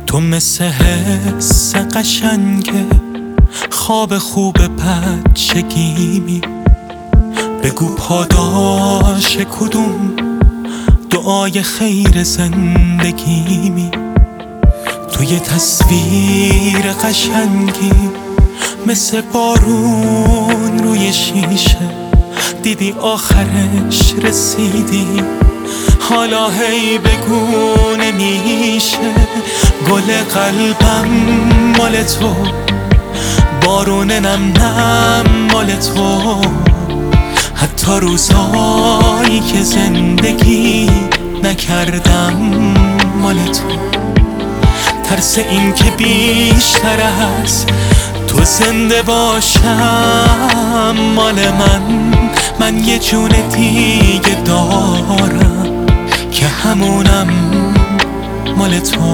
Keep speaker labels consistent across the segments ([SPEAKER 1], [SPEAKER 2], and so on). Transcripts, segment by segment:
[SPEAKER 1] تو مثل حس قشنگ خواب خوب بچگیمی. بگو پاداش کدوم دعای خیر زندگیمی. تو یه تصویر قشنگی مثل بارون روی شیشه، دیدی آخرش رسیدی. حالا هی بگو نمیشه، گل قلبم مال تو، بارون نم نم مال تو. حتی روزایی که زندگی نکردم مال تو. ترس این که بیشتر از تو زنده باشم مال من یه جون دیگه دارم که همونم مال تو.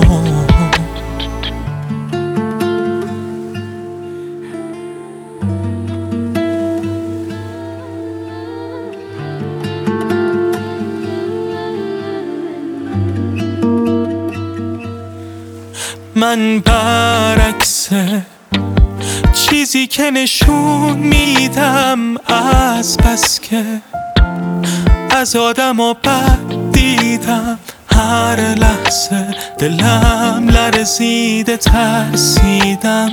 [SPEAKER 1] من برعکس چیزی که نشون میدم، از بس که از آدم و بد دیدم، هر لحظه دلم لرزیده ترسیدم.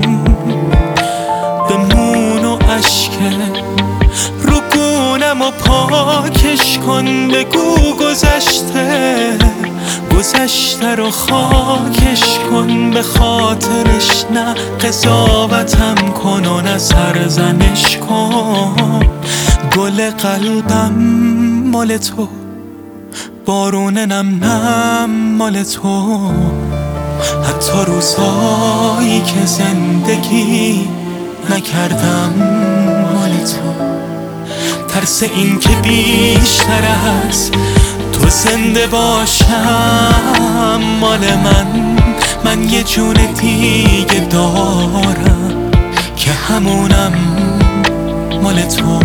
[SPEAKER 1] بمون و اشکه رو گونم و پاکش کن، بگو گذشته رو خاکش کن. به خاطرش نه قضاوتم کن و نه سرزنش کن. گل قلبم مال تو، بارون نم نم مال تو. حتی روزایی که زندگی نکردم مال تو. ترس این که بیشتر از تو زنده باشم مال من یه جون دیگه دارم که همونم مال تو.